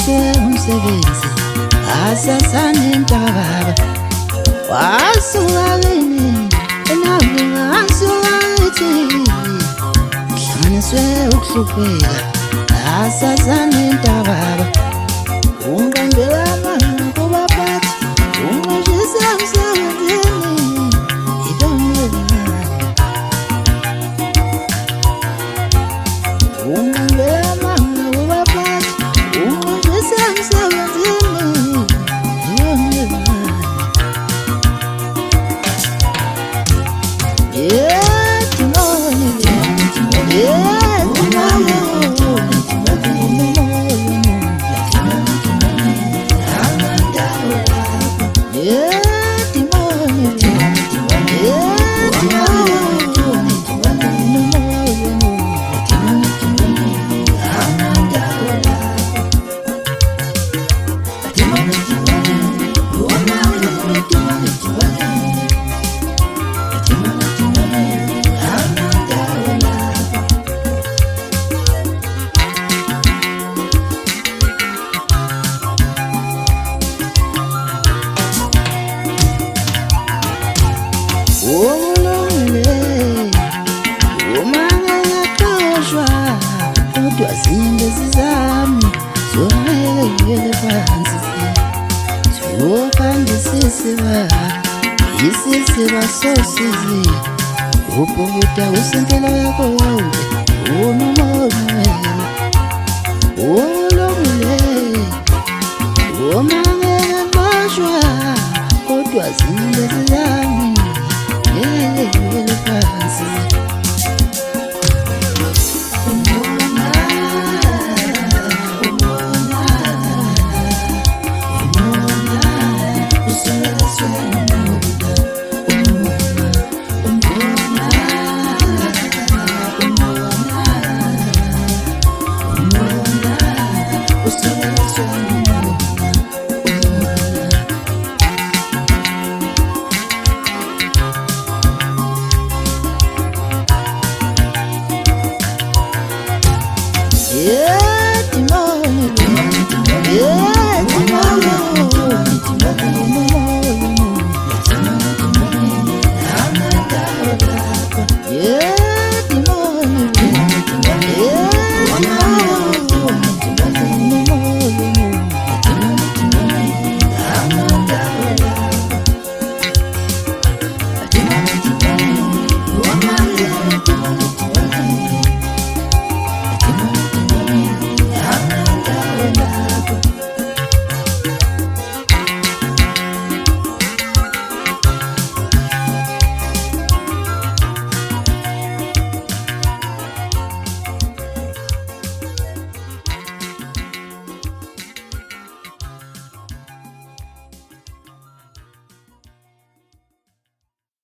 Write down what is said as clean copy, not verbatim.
umsebenzi asasane ntababa wasukalini nami ngasukathi hlanganiswe ukuhlupheka asasane ntababa ungqambela amanga kubaphathi ungashisa emsebenzini idongelana ungqambela amanga kubaphathi ungashisa emsebenzini idongelana Zingezi zami zongelele phansi zokhandisisiba isisiba sosizi ububuda usentela yakho yonke unomoya ulungile umangela bashwa kodwa zingezi zami